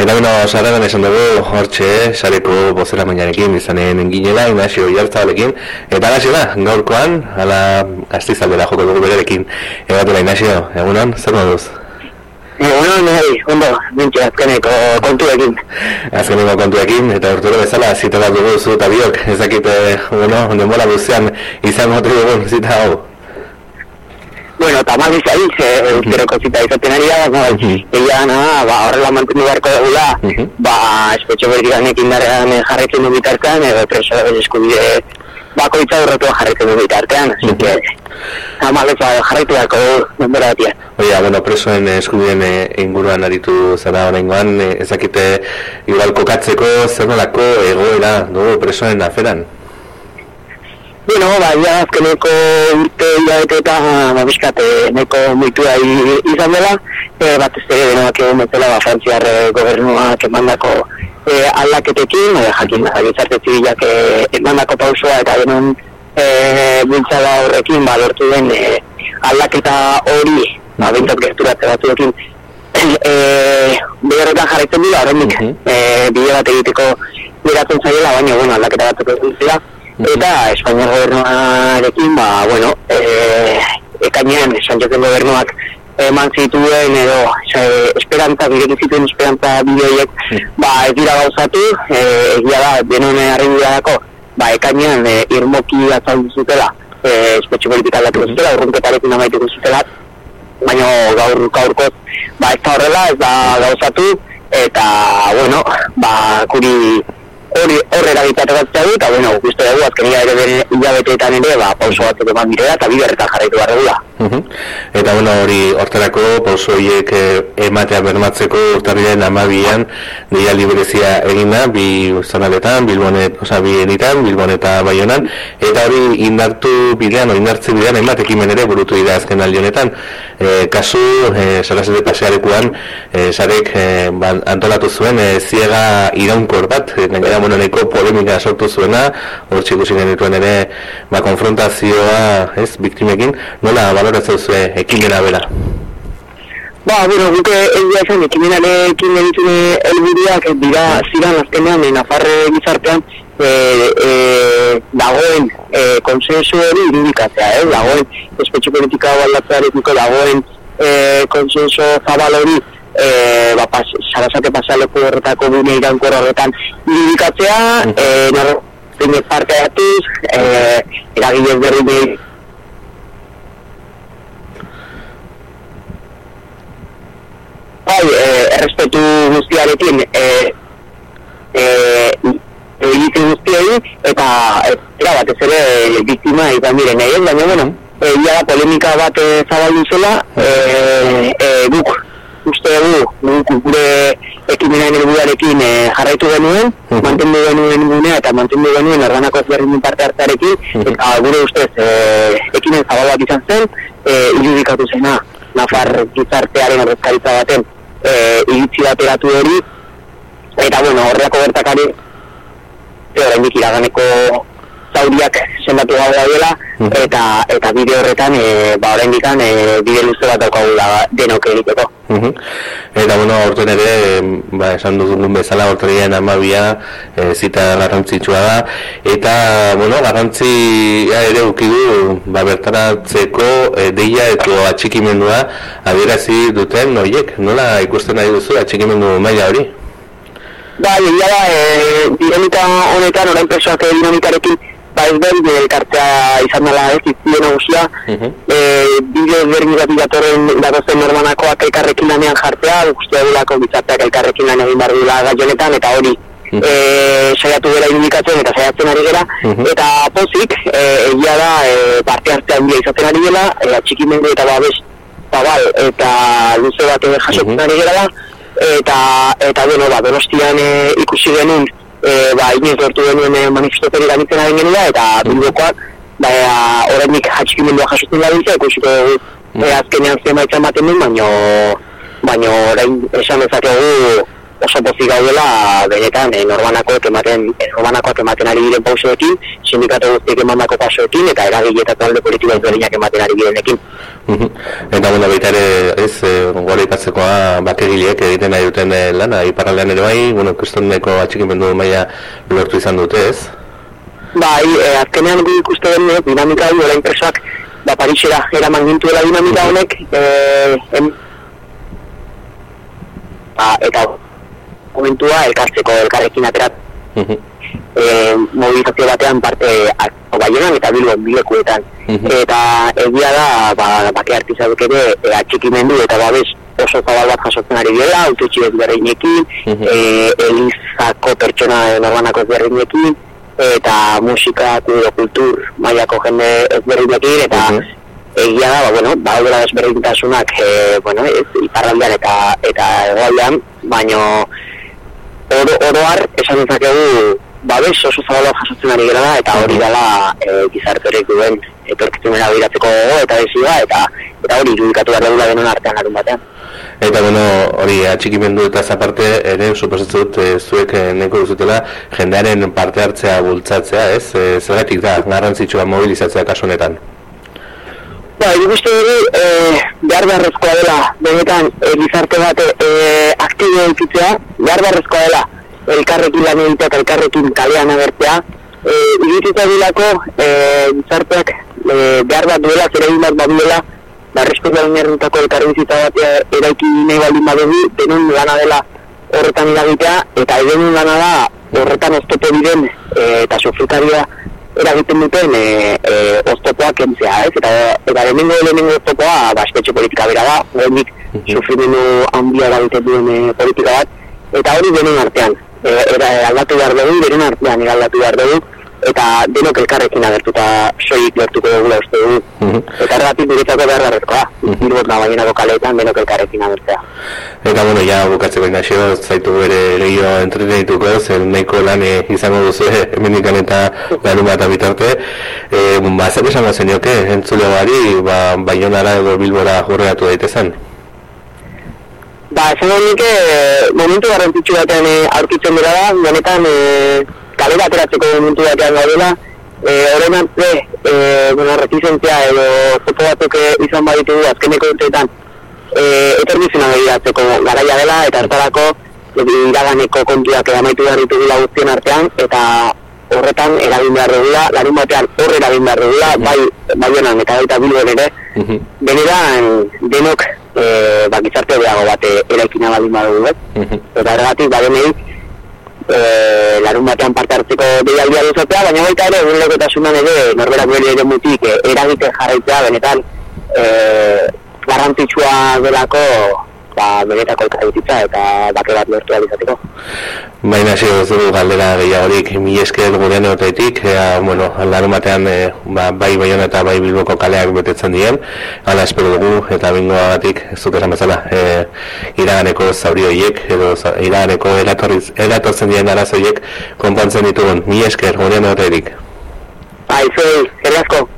Eta sarreran esan dugu, hortxe, sareko bozeramailearekin izanen ginela, Ignacio Oyarzabalekin. Eta Ignacio da, gaurkoan, ala Gastizaldera joko dugu bererekin. Egatela, Ignacio, egunon, zer moduz? Egunon, ondo, bintxe azkeneko kontuekin. Azkeneko kontuekin, eta urtero bezala, zita bat dugu zu eta biok. Ez dakit, denbora luzean izan motu dugun zita hau. Bueno, eta maziz aiz, urteroko zita izaten ari da, egian, horrela mantendu beharko dugula, espetxo berdiganek indarrean jarretzen du bitartean, edo preso eskubide bakoitza urretua jarretzen du bitartean, así que, amabez jarretu beharko denbora batia. Oia, bueno, presoen eskubideen inguruan aritu zara horrengoan, ezakite igual kokatzeko zer nolako egoera dugu presoen aferan? Bueno, ja azkeneko urte hilabete eta babiskat neko muitua izan dela, batez ere denoak egun bezala Frantziar gobernuak emandako aldaketekin, jakin gizarte zibilak emandako pausua eta denon bultzada horrekin lortu den aldaketa hori, bintzat gerturatze batzuekin, beharretan jarraitzen dira, horrendik bide bat egiteko beratzen zaiela, baina aldaketa batzuk ez dira. Eta Espainiar gobernuarekin, ekainean Sánchezen gobernuak eman zituen edo esperantza, birek zituen esperantza bideoiek ez dira gauzatu, egia da, denon arreguradako, ekainean irmoki azaldu zutela, espetxe politika aldatuko zutela, urrunketarekin amaituko zutela, baina gaurkoz, ez da horrela, ez da gauzatu, eta, kuri horrela gitzatu batzea du, eta, guztu dugu, azken hilabeteetan ere, pauso batzuk eman direla, eta biderretan jarraitu behar dugula. Eta, hori hortarako, pauso horiek ematea bermatzeko urtarriaren 12an, deialdi berezia egina, bi zonaletan, Bilbon eta Baionan, eta hori indartze bidean, ematekimen ere burutu dira azken aldi honetan. Kasu, Sarasate pasearekuan, sarek antolatu zuen, ziega iraunkor bat, gainera nahiko polemika sortu zuena, hor txikusi genituen ere konfrontazioa biktimekin, nola baloratzen zuen ekimena bera? Guke egia esan ekimenarekin egitune helburuak dira ziren azkenean Nafarre gizartean dagoen konsensu hori irudikatzea, dagoen espetxe politika aldatzearekiko dagoen konsensu zabal hori Sarasate pasealeku horretako gune iraunkor horretan irudikatzea, norrein parte hartuz, eragilez berri errespetu guztiarekin egiten guztiei eta batez ere biktima izan diren egin, baina ia da polemika bat zabaldu zela, guk uste dugu gure ekimenaren helburuarekin jarraitu genuen, mantendu genuen gunea eta mantendu genuen organako ezberdinen parte hartzarekin, eta gure ustez ekimen zabal bat izan zen, irudikatu zena Nafar gizartearen ordezkaritza baten iritzi bateratu hori, eta horreako gertakari oraindik iraganeko zauriak sendatu gabe dela, eta bide horretan oraindik bide luze bat daukagula denok egiteko. Eta horten ere, esan dugun bezala urtarriaren 12a zita garrantzitsua da, eta garrantzia ere ukidu bertaratzeko deia eta atxikimendua adierazi duten horiek, nola ikusten nahi duzu atxikimendu maila hori? Egia da, dinamika honetan, orain presoak dinamikarekin ezberdin elkartzea izan dela izpide nagusia, bide ezberdin datozen normanakoak elkarrekin lanean jartzea, guztia dugulako gizarteak elkarrekin lan egin behar dugula gai honetan, eta hori saiatu dela irudikatzen eta saiatzen ari gera, eta pozik, egia da parte hartzea handia izaten ari dela, atxikimendu eta babes zabal eta luze bat jasotzen ari gera da, eta Donostian ikusi genuen inoiz lortu genuen manifestoteri gabitzen ari genuen eta Bilbokoak oraindik atxikimendua jasotzen gabiltza, ikusiko azkenean zenbaitzen baten duen, baina orain esan dezakegu oso pozik gaudela benetan norbanakoak ematen ari diren pausoekin, sindikatu guztiek emandako pasoekin eta eragileetako alde politiko ezberdinak ematen ari direnekin. Eta bueno, baita ere, ez, gora ikatzekoa bakegileek egiten nahi duten lana, iparraldean ere bai, bueno, kristoneko atxikimendu maila lortu izan dute, ez? Bai, azkenean gu ikuste den dinamika hori, orain presoak Parisera eraman gintuela dinamika honek, eta momentua elkartzeko elkarrekin aterat mobilizazio batean parte Baionan eta Bilbon bilekuetan. Eta egia da, bake artizaduk ere atxikimendu eta babes oso zabal bat jasotzen ari dela, autetxi ezberdinekin, elizako pertsona norbanako ezberdinekin, eta musika, kultur, mailako jende ezberdinekin, eta egia da, daudela ezberdintasunak iparraldean eta hegoaldean, baino oroar esan dezakegu babes oso zabala jasotzen ari gara da, eta hori dela gizarteorek duen etorkizunera biratzeko gogo eta desioa, eta hori irudikatu behar dugula denon artean larun batean. Eta hori atxikimendu eta zaparte ere suposatzen dut zuek neko duzutela jendearen parte hartzea bultzatzea, ez? Zergatik da, garrantzitsua mobilizatzea kasu honetan? Nik uste dugu behar-beharrezkoa dela, benetan gizarte bat aktibo edukitzea, behar-beharrezkoa dela elkarrekin lan egitea eta elkarrekin kalean agertzea. Irudituta dilako gizarteak behar bat duela, zeregin bat baduela, errespetuaren errutako elkarbizitza bat eraiki nahi baldin badugu, denon lana dela horretan eragitea, eta denon lana da horretan oztopo diren eta sufrikaria eragiten duten oztopoak kentzea, ez? Eta lehenengo oztopoa espetxe politika bera da, goenik sufrimendu handia eragiten duen politika bat, eta hori denon artean. Aldatu behar dugu, denon artean aldatu behar dugu, eta denok elkarrekin agertuta soilik lortuko dugula uste dugu. Eta erratik guretzako behar-beharrezkoa, Bilbona Baionako kaleetan denok elkarrekin agertzea. Eta ja bukatzeko Ignacio, zaitu bere legio entretenituko, zer nahiko lan izango duzu hemendikan eta larun bat bitarte. Zer esango zenioke, entzule bari, Baionara edo Bilbora jorreatu daitezen? Esango nike, momentu garrantzitsu batean aurkitzen dira da, benetan kalera ateratzeko momentu batean gaudela, horren arte, retizentzia edo zopo batzuk izan baditugu azkeneko urteetan etorkizuna begiratzeko garaia dela, eta hartarako iraganeko kontuak amaitu behar ditugula guztien artean, eta horretan eragin behar dugula, larun batean horre eragin behar dugula, bai Baionan eta baita Bilbon ere, benetan denok gizarte hobeago bat eraikina baldin badugu, eta ergatik badenei larun batean parte hartzeko deialdia duzatzea, baina baita ere egunelekotasunan ere norberak bere ere mutik eragiten jarraitzea benetan garrantzitsua delako benetako elkarbizitza eta bake bat lortu izateko. Baina ez dugu galdera gehiagorik, mila esker gurean egotetik, larun batean bai Baiona eta bai Bilboko kaleak betetzen dien, hala espero dugu eta bingoagatik ez dut esan bezala iraganeko zauri horiek edo iraganeko eratortzen dien arazo horiek konpontzen ditugun. Mila esker gurean egotetik. Zeri asko.